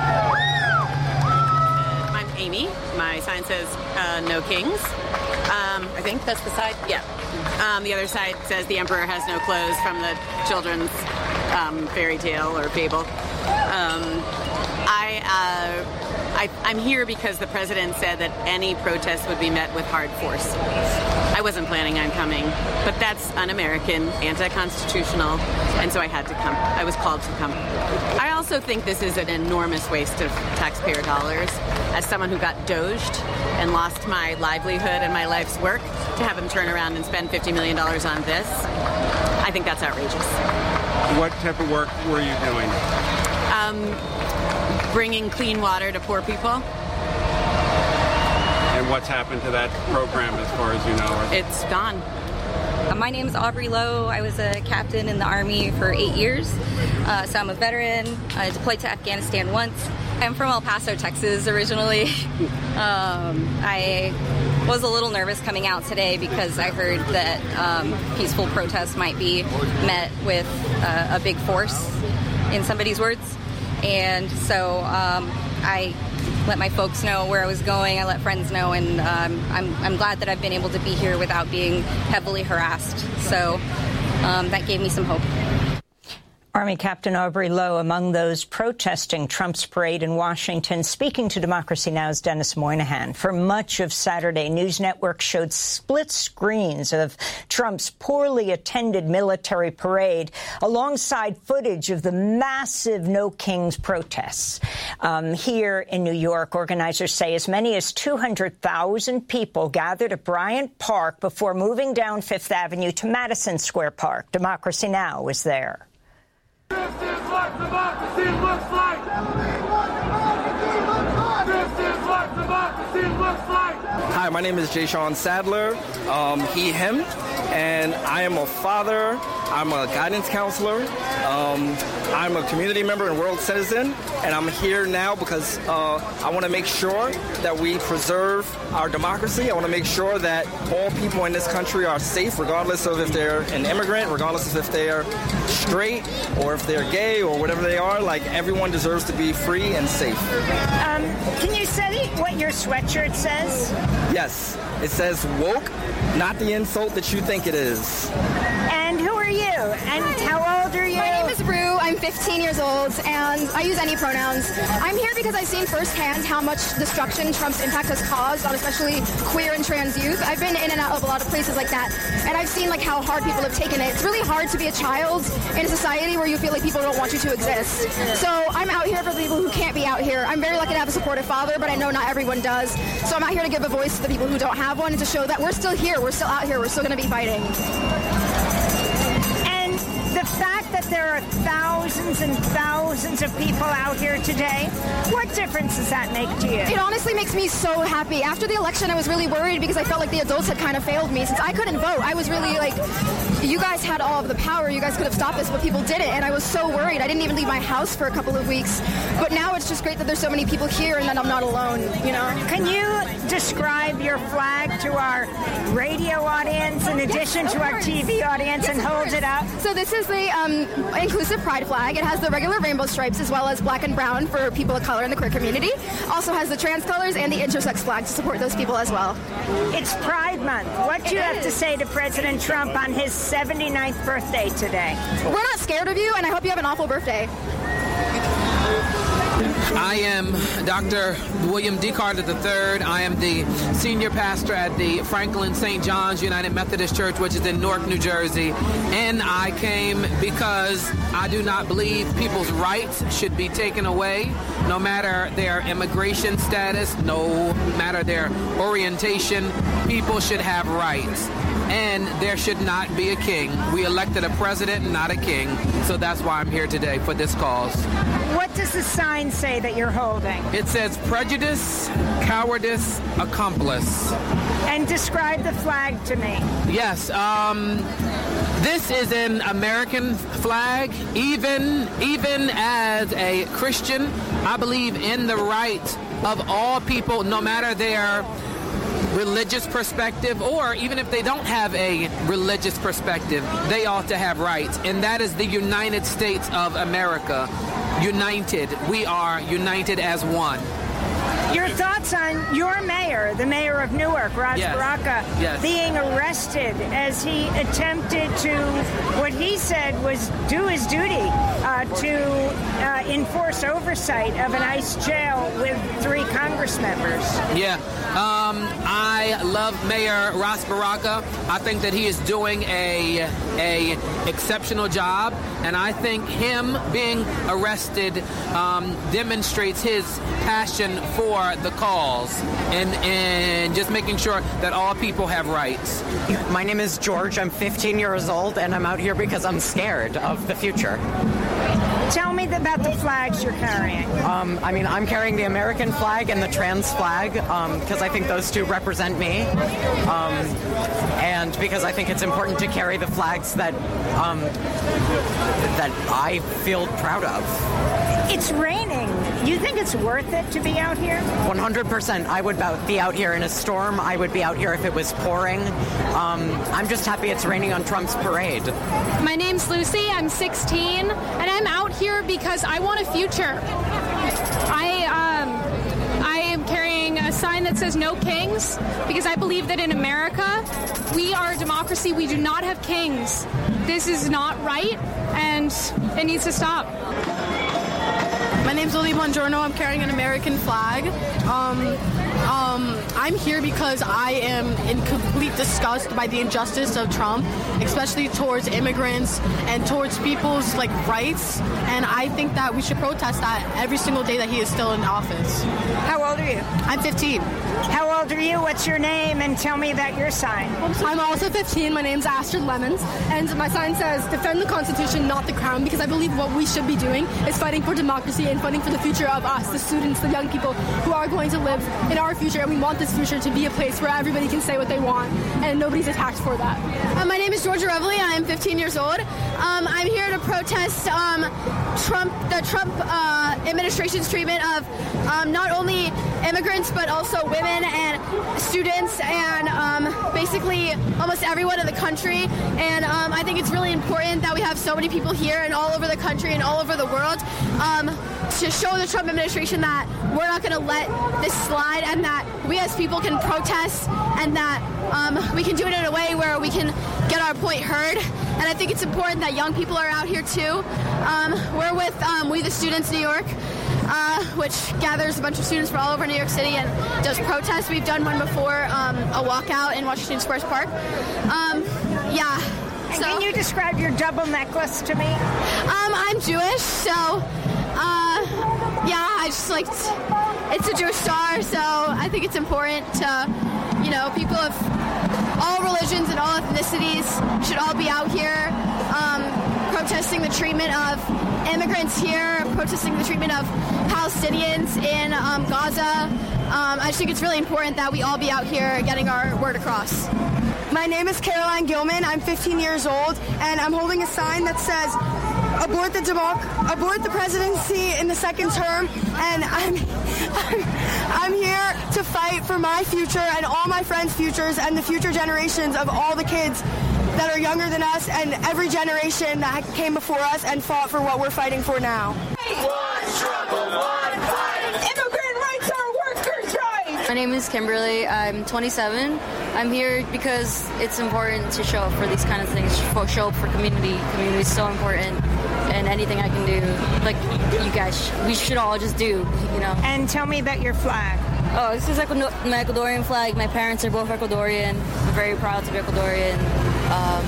I'm Amy. My sign says uh, no kings. Um, I think that's the side. Yeah. Um, the other side says the emperor has no clothes from the children's um, fairy tale or fable. Um, I, uh, I, I'm here because the president said that any protest would be met with hard force. I wasn't planning on coming, but that's un-American, anti-constitutional, and so I had to come. I was called to come. I also think this is an enormous waste of taxpayer dollars. As someone who got doged and lost my livelihood and my life's work, to have him turn around and spend fifty million dollars on this, I think that's outrageous. What type of work were you doing? Um, bringing clean water to poor people. And what's happened to that program as far as you know? It's gone. Uh, my name is Aubrey Lowe. I was a captain in the Army for eight years. Uh, so I'm a veteran. I deployed to Afghanistan once. I'm from El Paso, Texas originally. um, I was a little nervous coming out today because I heard that um, peaceful protests might be met with uh, a big force, in somebody's words. And so um, I let my folks know where I was going. I let friends know, and um, I'm, I'm glad that I've been able to be here without being heavily harassed. So um, that gave me some hope. Army Captain Aubrey Lowe among those protesting Trump's parade in Washington, speaking to Democracy Now!'s Dennis Moynihan. For much of Saturday, news networks showed split screens of Trump's poorly attended military parade alongside footage of the massive No Kings protests. Um, here in New York, organizers say as many as two hundred thousand people gathered at Bryant Park before moving down Fifth Avenue to Madison Square Park. Democracy Now! Was there. This is what democracy looks like! This is what democracy looks like! Hi, my name is Jay Sean Sadler, um, he, him, and I am a father, I'm a guidance counselor, um, I'm a community member and world citizen, and I'm here now because uh, I want to make sure that we preserve our democracy. I want to make sure that all people in this country are safe, regardless of if they're an immigrant, regardless of if they're straight or if they're gay or whatever they are. Like, everyone deserves to be free and safe. Um, can you say what your sweatshirt says? Yes, it says woke, not the insult that you think it is. And who are you? And how old are you? My name is Rue. I'm fifteen years old, and I use any pronouns. I'm here because I've seen firsthand how much destruction Trump's impact has caused on especially queer and trans youth. I've been in and out of a lot of places like that, and I've seen like how hard people have taken it. It's really hard to be a child in a society where you feel like people don't want you to exist. So I'm out here for the people who can't be out here. I'm very lucky to have a supportive father, but I know not everyone does. So I'm out here to give a voice to the people who don't have one and to show that we're still here. We're still out here. We're still going to be fighting. The fact that there are thousands and thousands of people out here today, what difference does that make to you? It honestly makes me so happy. After the election, I was really worried because I felt like the adults had kind of failed me. Since I couldn't vote, I was really like, you guys had all of the power. You guys could have stopped this, but people didn't. And I was so worried. I didn't even leave my house for a couple of weeks. But now it's just great that there's so many people here and that I'm not alone, you know? Can you describe your flag to our radio audience in addition yes, to our T V audience yes, and hold it up? So this is the um, inclusive pride flag. It has the regular rainbow stripes as well as black and brown for people of color in the queer community. Also has the trans colors and the intersex flag to support those people as well. It's Pride Month. What do you have to say to President Trump on his seventy-ninth birthday today? We're not scared of you, and I hope you have an awful birthday. I am Doctor William D. Carter the third. I am the senior pastor at the Franklin Saint John's United Methodist Church, which is in Newark, New Jersey. And I came because I do not believe people's rights should be taken away, no matter their immigration status, no matter their orientation. People should have rights. And there should not be a king. We elected a president, not a king. So that's why I'm here today for this cause. What does the sign say that you're holding? It says prejudice, cowardice, accomplice. And describe the flag to me. Yes. Um, this is an American flag. Even, even as a Christian, I believe in the right of all people, no matter their religious perspective, or even if they don't have a religious perspective, they ought to have rights. And that is the United States of America. United. We are united as one. Your thoughts on your mayor, the mayor of Newark, Ras yes. Baraka, yes. being arrested as he attempted to, what he said was do his duty uh, to uh, enforce oversight of an ICE jail with three Congress members. Yeah. Um, I love Mayor Ras Baraka. I think that he is doing a, a exceptional job, and I think him being arrested um, demonstrates his passion for the cause and, and just making sure that all people have rights. My name is George. I'm fifteen years old, and I'm out here because I'm scared of the future. Tell me about the flags you're carrying. Um, I mean, I'm carrying the American flag and the trans flag because um, I think those two represent me, um, and because I think it's important to carry the flags that um, that I feel proud of. It's raining. You think it's worth it to be out here? one hundred percent. I would be out here in a storm. I would be out here if it was pouring. Um, I'm just happy it's raining on Trump's parade. My name's Lucy. I'm sixteen, and I'm out here because I want a future. I um, I am carrying a sign that that says no kings, because I believe that in America, we are a democracy. We do not have kings. This is not right, and it needs to stop. My name's Lily Bongiorno. I'm carrying an American flag. Um, um, I'm here because I am in complete disgust by the injustice of Trump, especially towards immigrants and towards people's like rights. And I think that we should protest that every single day that he is still in office. How old are you? I'm fifteen. How old are you? What's your name? And tell me about your sign. I'm also fifteen. My name's Astrid Lemons. And my sign says, defend the Constitution, not the crown, because I believe what we should be doing is fighting for democracy and fighting for the future of us, the students, the young people who are going to live in our future. And we want this future to be a place where everybody can say what they want and nobody's attacked for that. Uh, my name is Georgia Reveley. I am fifteen years old. Um, I'm here to protest um, Trump, the Trump uh, administration's treatment of um, not only immigrants but also women and students and um, basically almost everyone in the country. And um, I think it's really important that we have so many people here and all over the country and all over the world um, to show the Trump administration that we're not going to let this slide and that we as people can protest and that um, we can do it in a way where we can get our point heard. And I think it's important that young people are out here too. Um, we're with um, We the Students New York, uh, which gathers a bunch of students from all over New York City and does protests. We've done one before, um, a walkout in Washington Square Park. Um, yeah. And so, can you describe your double necklace to me? Um, I'm Jewish, so uh, yeah, I just like it's a Jewish star, so I think it's important to, you know, people of all religions and all ethnicities should all be out here um, protesting the treatment of immigrants here, protesting the treatment of Palestinians in um, Gaza. Um, I just think it's really important that we all be out here getting our word across. My name is Caroline Gilman. I'm fifteen years old, and I'm holding a sign that says, abort the democ- abort the presidency in the second term, and I'm, I'm I'm here to fight for my future and all my friends' futures and the future generations of all the kids that are younger than us and every generation that came before us and fought for what we're fighting for now. One struggle, one fight. Immigrant rights are workers' rights. My name is Kimberly. I'm twenty-seven. I'm here because it's important to show up for these kind of things, show up for community. Community is so important, and anything I can do, like you guys, we should all just do, you know. And tell me about your flag. Oh, this is my Ecuadorian flag. My parents are both Ecuadorian. I'm very proud to be Ecuadorian. Um,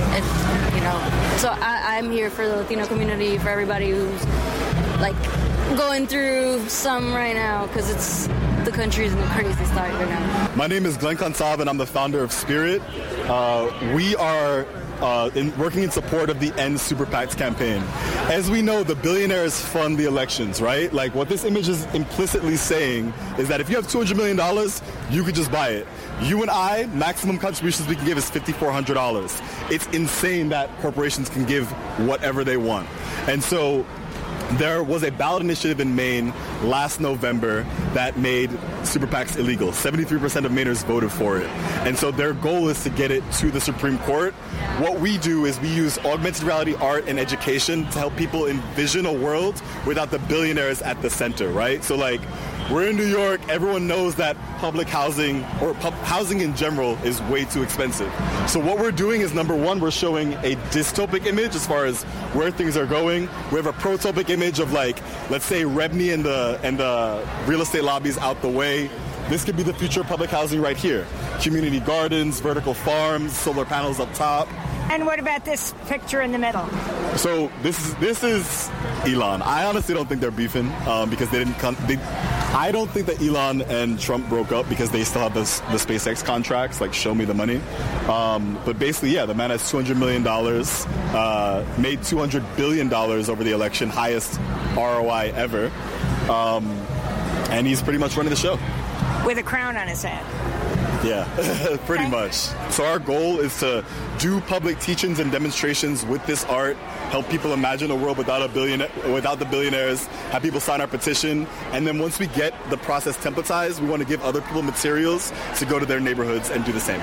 and, you know, so I, I'm here for the Latino community, for everybody who's, like, going through some right now, because it's, the country's in the craziest time right now. My name is Glenn Kansab, and I'm the founder of Spirit. Uh, we are uh, in, working in support of the End Super PACs campaign. As we know, the billionaires fund the elections, right? Like, what this image is implicitly saying is that if you have two hundred million dollars, you could just buy it. You and I, maximum contributions we can give is five thousand four hundred dollars. It's insane that corporations can give whatever they want. And so there was a ballot initiative in Maine last November that made super PACs illegal. seventy-three percent of Mainers voted for it. And so their goal is to get it to the Supreme Court. What we do is we use augmented reality art and education to help people envision a world without the billionaires at the center, right? So, like, we're in New York. Everyone knows that public housing, or pub- housing in general, is way too expensive. So what we're doing is, number one, we're showing a dystopic image as far as where things are going. We have a protopic image of, like, let's say Rebney and the and the real estate lobbies out the way. This could be the future of public housing right here. Community gardens, vertical farms, solar panels up top. And what about this picture in the middle? So this is this is Elon. I honestly don't think they're beefing um, because they didn't. Con- they, I don't think that Elon and Trump broke up because they still have this, the SpaceX contracts. Like, show me the money. Um, but basically, yeah, the man has two hundred million dollars, uh, made two hundred billion dollars over the election, highest R O I ever, um, and he's pretty much running the show. With a crown on his head. Yeah, pretty okay. much. So our goal is to do public teachings and demonstrations with this art, help people imagine a world without a billion, without the billionaires, have people sign our petition, and then once we get the process templatized, we want to give other people materials to go to their neighborhoods and do the same.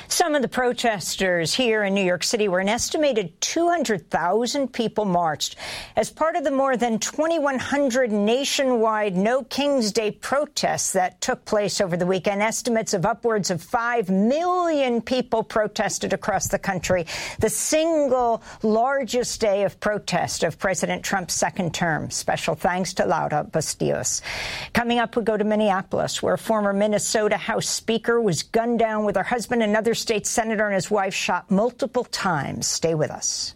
Some of the protesters here in New York City, where an estimated two hundred thousand people marched as part of the more than twenty-one hundred nationwide No King's Day protests that took place over the weekend. Estimates of upwards of five million people protested across the country, the single largest day of protest of President Trump's second term. Special thanks to Laura Bastos. Coming up, we go to Minneapolis, where a former Minnesota House Speaker was gunned down with her husband. Another state senator and his wife shot multiple times. Stay with us.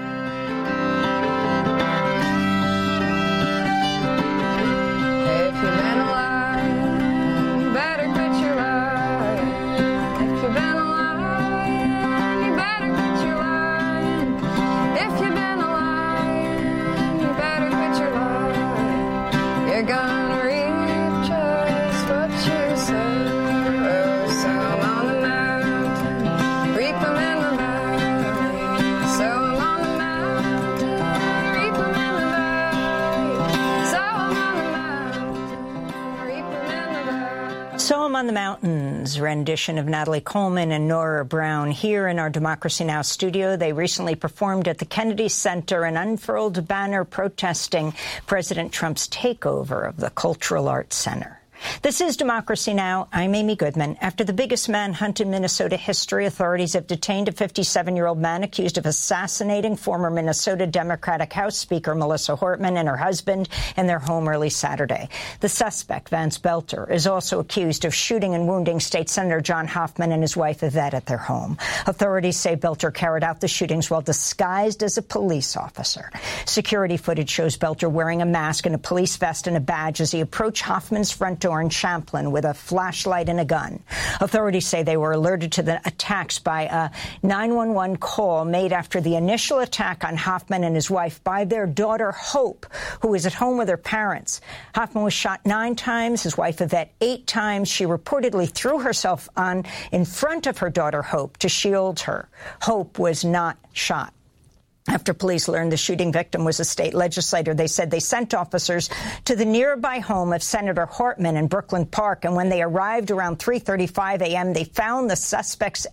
On the Mountains rendition of Natalie Coleman and Nora Brown here in our Democracy Now! Studio. They recently performed at the Kennedy Center and unfurled a banner protesting President Trump's takeover of the Cultural Arts Center. This is Democracy Now! I'm Amy Goodman. After the biggest manhunt in Minnesota history, authorities have detained a fifty-seven-year-old man accused of assassinating former Minnesota Democratic House Speaker Melissa Hortman and her husband in their home early Saturday. The suspect, Vance Belter, is also accused of shooting and wounding State Senator John Hoffman and his wife Yvette at their home. Authorities say Belter carried out the shootings while disguised as a police officer. Security footage shows Belter wearing a mask and a police vest and a badge as he approached Hoffman's front door in Champlin with a flashlight and a gun. Authorities say they were alerted to the attacks by a nine one one call made after the initial attack on Hoffman and his wife by their daughter Hope, who was at home with her parents. Hoffman was shot nine times, his wife Yvette eight times. She reportedly threw herself on in front of her daughter Hope to shield her. Hope was not shot. After police learned the shooting victim was a state legislator, they said they sent officers to the nearby home of Senator Hortman in Brooklyn Park. And when they arrived around three thirty-five a m, they found the suspect's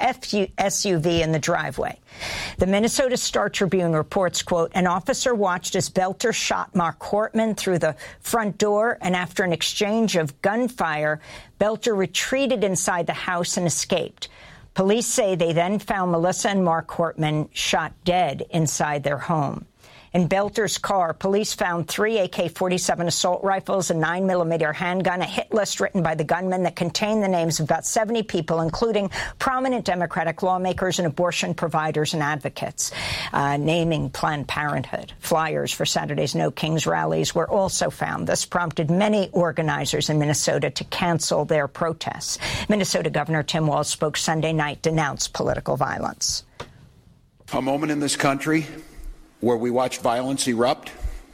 S U V in the driveway. The Minnesota Star Tribune reports, quote, an officer watched as Belter shot Mark Hortman through the front door, and after an exchange of gunfire, Belter retreated inside the house and escaped. Police say they then found Melissa and Mark Hortman shot dead inside their home. In Belter's car, police found three A K forty-seven assault rifles, a nine millimeter handgun, a hit list written by the gunman that contained the names of about seventy people, including prominent Democratic lawmakers and abortion providers and advocates, uh, naming Planned Parenthood. Flyers for Saturday's No Kings rallies were also found. This prompted many organizers in Minnesota to cancel their protests. Minnesota Governor Tim Walz spoke Sunday night, denounced political violence. A moment in this country where we watch violence erupt.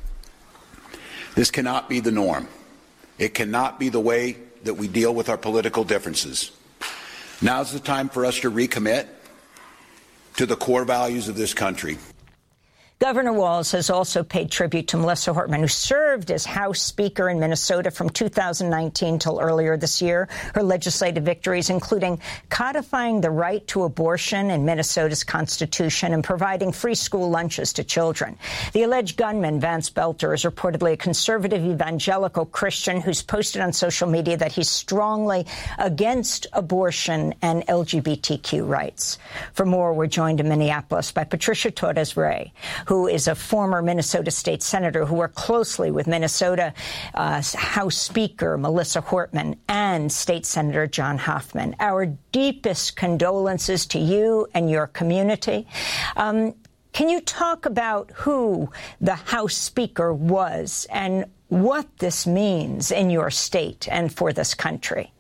This cannot be the norm. It cannot be the way that we deal with our political differences. Now's the time for us to recommit to the core values of this country. Governor Walz has also paid tribute to Melissa Hortman, who served as House Speaker in Minnesota from two thousand nineteen till earlier this year. Her legislative victories, including codifying the right to abortion in Minnesota's Constitution and providing free school lunches to children. The alleged gunman, Vance Belter, is reportedly a conservative evangelical Christian who's posted on social media that he's strongly against abortion and L G B T Q rights. For more, we're joined in Minneapolis by Patricia Torres-Ray, who is a former Minnesota state senator who worked closely with Minnesota uh, House Speaker Melissa Hortman and State Senator John Hoffman. Our deepest condolences to you and your community. Um, can you talk about who the House Speaker was and what this means in your state and for this country?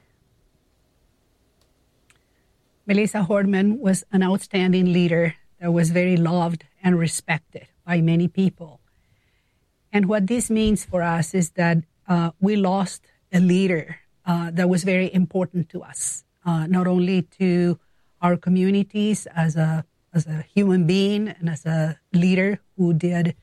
Melissa Hortman was an outstanding leader that was very loved and respected by many people. And what this means for us is that uh, we lost a leader uh, that was very important to us, uh, not only to our communities as a as a human being and as a leader who did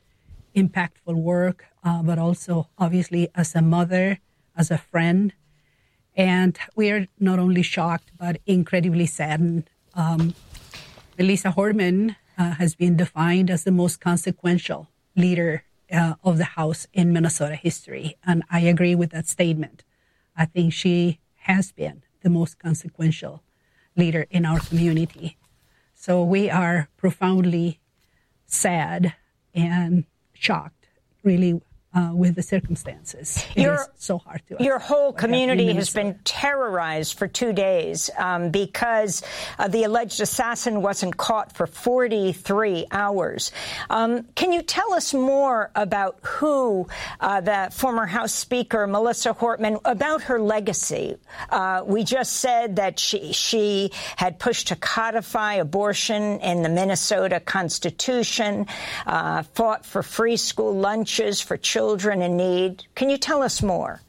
impactful work, uh, but also obviously as a mother, as a friend. And we are not only shocked, but incredibly saddened. Um, Melissa Hortman uh, has been defined as the most consequential leader uh, of the House in Minnesota history. And I agree with that statement. I think she has been the most consequential leader in our community. So we are profoundly sad and shocked, really, uh, with the circumstances. It Your, is so hard to Your whole community has Minnesota. been terrorized for two days um, because uh, the alleged assassin wasn't caught for forty-three hours. Um, can you tell us more about who uh, the former House Speaker, Melissa Hortman, about her legacy? Uh, we just said that she, she had pushed to codify abortion in the Minnesota Constitution, uh, fought for free school lunches for children children in need. Can you tell us more?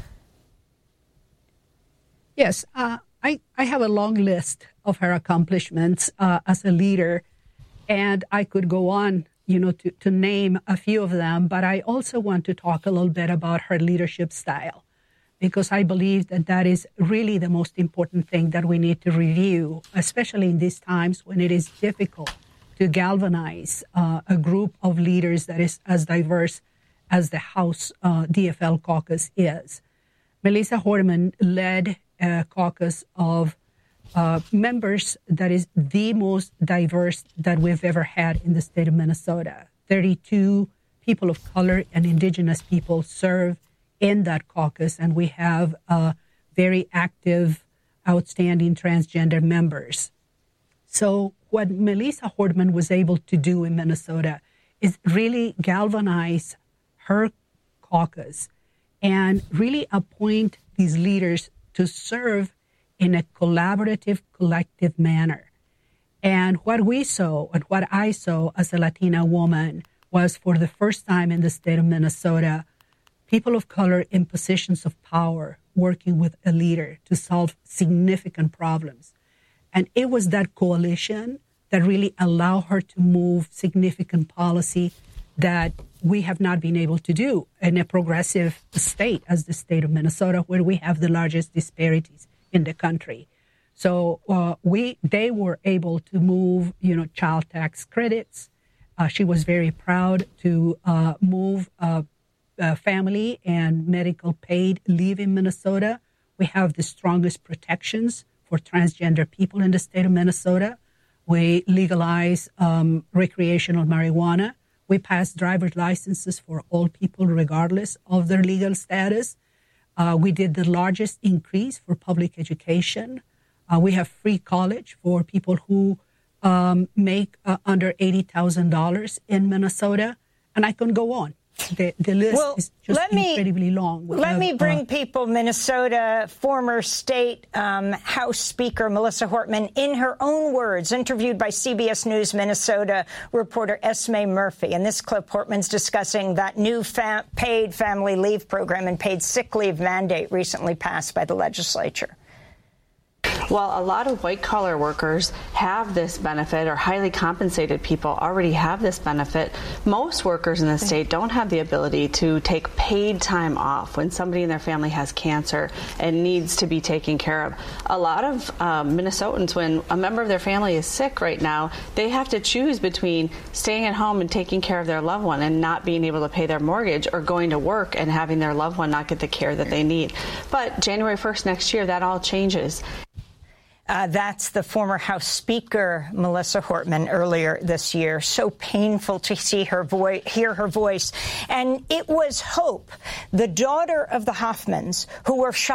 Yes, uh, I, I have a long list of her accomplishments uh, as a leader, and I could go on, you know, to, to name a few of them, but I also want to talk a little bit about her leadership style, because I believe that that is really the most important thing that we need to review, especially in these times when it is difficult to galvanize uh, a group of leaders that is as diverse as the House uh, D F L caucus is. Melissa Hortman led a caucus of uh, members that is the most diverse that we've ever had in the state of Minnesota. thirty-two people of color and indigenous people serve in that caucus, and we have uh, very active, outstanding transgender members. So what Melissa Hortman was able to do in Minnesota is really galvanize her caucus and really appoint these leaders to serve in a collaborative, collective manner. And what we saw, and what I saw as a Latina woman, was for the first time in the state of Minnesota, people of color in positions of power working with a leader to solve significant problems. And it was that coalition that really allowed her to move significant policy that we have not been able to do in a progressive state as the state of Minnesota, where we have the largest disparities in the country. So uh, we they were able to move, you know, child tax credits. Uh, she was very proud to uh, move uh, uh, family and medical paid leave in Minnesota. We have the strongest protections for transgender people in the state of Minnesota. We legalize um, recreational marijuana. We passed driver's licenses for all people, regardless of their legal status. Uh, we did the largest increase for public education. Uh, we have free college for people who um, make uh, under eighty thousand dollars in Minnesota. And I can go on. The, the list well, is just let incredibly me, long. We let have, me bring uh, people, Minnesota former state um, House Speaker Melissa Hortman, in her own words, interviewed by C B S News Minnesota reporter Esme Murphy. In this clip, Hortman's discussing that new fa- paid family leave program and paid sick leave mandate recently passed by the legislature. While a lot of white-collar workers have this benefit, or highly compensated people already have this benefit, most workers in the state don't have the ability to take paid time off when somebody in their family has cancer and needs to be taken care of. A lot of um, Minnesotans, when a member of their family is sick right now, they have to choose between staying at home and taking care of their loved one and not being able to pay their mortgage, or going to work and having their loved one not get the care that they need. But January first next year, that all changes. Uh, that's the former House Speaker, Melissa Hortman, earlier this year. So painful to see her voice, hear her voice. And it was Hope, the daughter of the Hoffmans, who were shot